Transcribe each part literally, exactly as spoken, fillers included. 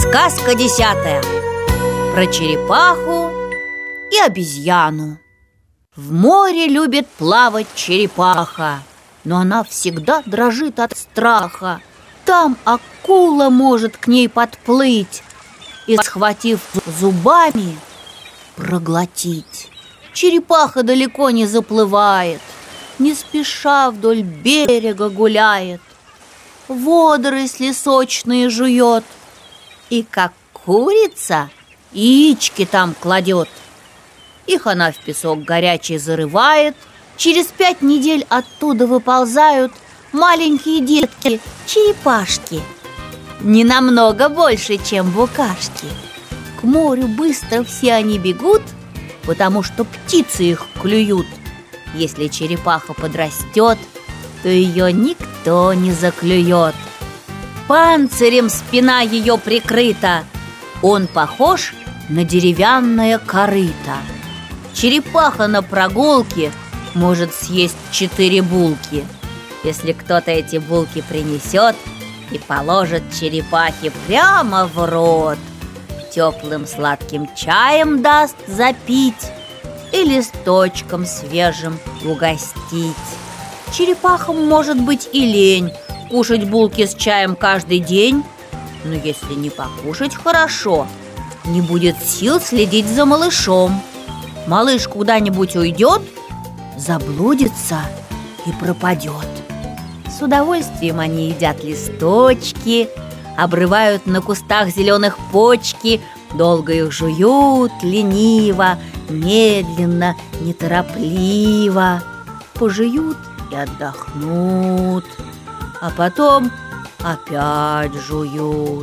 Сказка десятая. Про черепаху и обезьяну. В море любит плавать черепаха, но она всегда дрожит от страха. Там акула может к ней подплыть и, схватив зубами, проглотить. Черепаха далеко не заплывает, не спеша вдоль берега гуляет, водоросли сочные жует и, как курица, яички там кладет. Их она в песок горячий зарывает. Через пять недель оттуда выползают маленькие детки, черепашки, не намного больше, чем букашки. К морю быстро все они бегут, потому что птицы их клюют. Если черепаха подрастет, то ее никто не заклюет. Панцирем спина ее прикрыта, он похож на деревянное корыто. Черепаха на прогулке может съесть четыре булки, если кто-то эти булки принесет и положит черепахе прямо в рот. Теплым сладким чаем даст запить и листочком свежим угостить. Черепахам может быть и лень кушать булки с чаем каждый день, но если не покушать хорошо, не будет сил следить за малышом. Малыш куда-нибудь уйдет, заблудится и пропадет. С удовольствием они едят листочки, обрывают на кустах зеленых почки, долго их жуют, лениво, медленно, неторопливо. Пожуют и отдохнут, а потом опять жуют.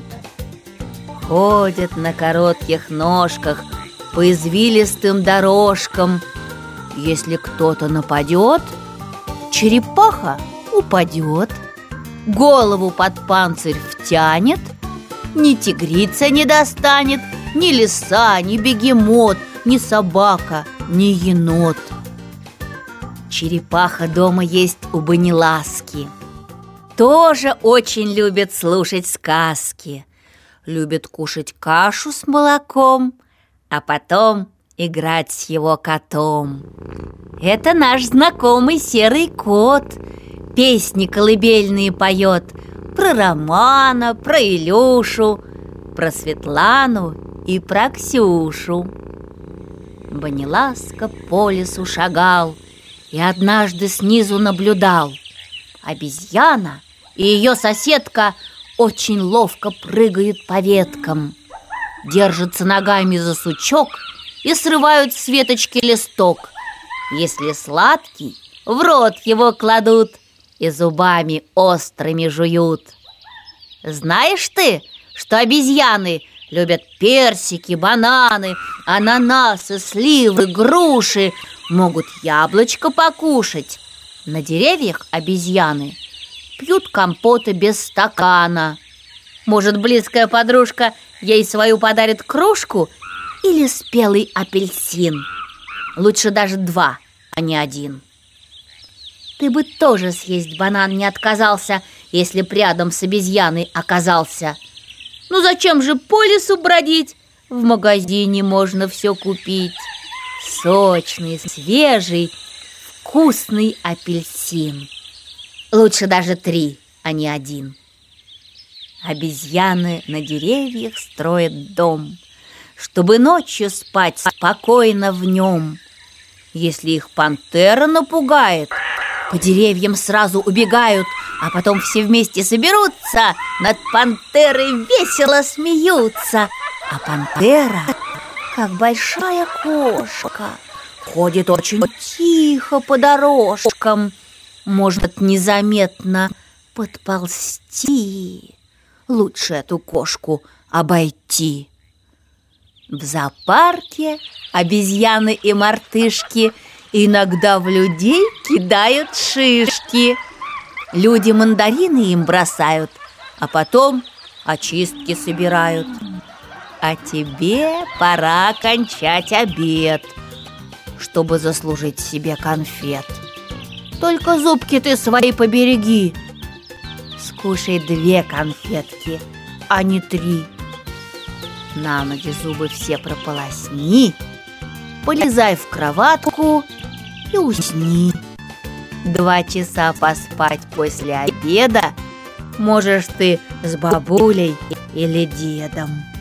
Ходят на коротких ножках по извилистым дорожкам. Если кто-то нападет, черепаха упадет, голову под панцирь втянет, ни тигрица не достанет, ни лиса, ни бегемот, ни собака, ни енот. Черепаха дома есть у Баниласки. Тоже очень любит слушать сказки, любит кушать кашу с молоком, а потом играть с его котом. Это наш знакомый серый кот. Песни колыбельные поет про Романа, про Илюшу, про Светлану и про Ксюшу. Баниласка по лесу шагал и однажды снизу наблюдал. Обезьяна и ее соседка очень ловко прыгают по веткам, держатся ногами за сучок и срывают с веточки листок. Если сладкий, в рот его кладут и зубами острыми жуют. Знаешь ты, что обезьяны любят персики, бананы, ананасы, сливы, груши, могут яблочко покушать? На деревьях обезьяны пьют компоты без стакана. Может, близкая подружка ей свою подарит кружку или спелый апельсин? Лучше даже два, а не один. Ты бы тоже съесть банан не отказался, если б рядом с обезьяной оказался. Ну зачем же по лесу бродить? В магазине можно все купить. Сочный, свежий, вкусный апельсин. Лучше даже три, а не один. Обезьяны на деревьях строят дом, чтобы ночью спать спокойно в нем. Если их пантера напугает, по деревьям сразу убегают, а потом все вместе соберутся, над пантерой весело смеются. А пантера, как большая кошка, ходит очень тихо по дорожкам, может незаметно подползти. Лучше эту кошку обойти. В зоопарке обезьяны и мартышки иногда в людей кидают шишки. Люди мандарины им бросают, а потом очистки собирают. А тебе пора кончать обед, чтобы заслужить себе конфет. Только зубки ты свои побереги. Скушай две конфетки, а не три. на ночь зубы все прополосни, полезай в кроватку и усни. Два часа поспать после обеда можешь ты с бабулей или дедом.